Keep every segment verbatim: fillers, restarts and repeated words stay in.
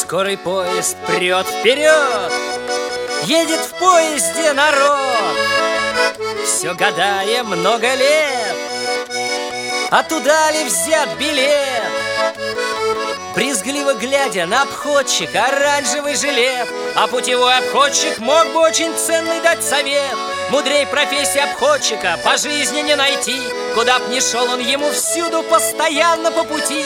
Скорый поезд прет вперед, едет в поезде народ. Все гадая много лет, а туда ли взят билет? Брезгливо глядя на обходчика оранжевый жилет, а путевой обходчик мог бы очень ценный дать совет. Мудрей профессии обходчика по жизни не найти, куда б ни шел он, ему всюду постоянно по пути.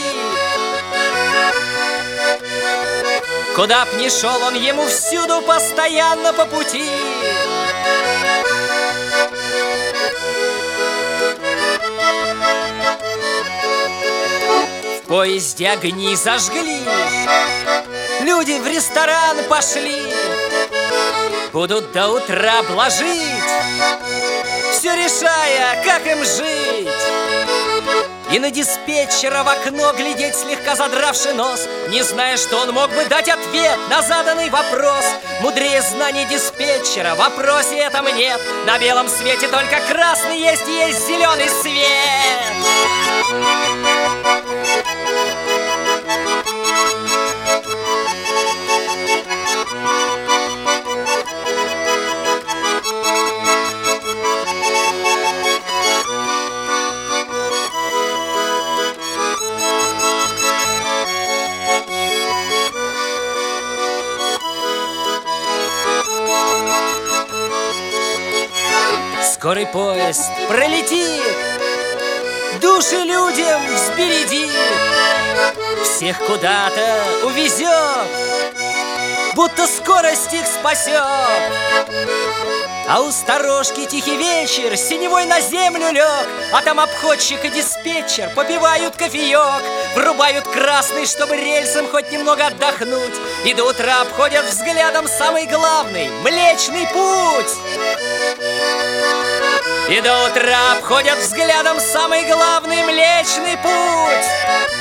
Куда б ни шел он, ему всюду постоянно по пути. В поезде огни зажгли, люди в ресторан пошли, будут до утра блажить, все решая, как им жить. И на диспетчера в окно глядеть, слегка задравший нос, не зная, что он мог бы дать ответ на заданный вопрос. Мудрее знаний диспетчера в вопросе этом нет. На белом свете только красный есть, есть зеленый свет. Скорый поезд пролетит, души людям взбередит, всех куда-то увезет, будто скорость их спасет. А у сторожки тихий вечер, синевой на землю лег, а там обходчик и диспетчер попивают кофеек, врубают красный, чтобы рельсам хоть немного отдохнуть, и до утра обходят взглядом самый главный — Млечный Путь. И до утра обходят взглядом самый главный Млечный Путь.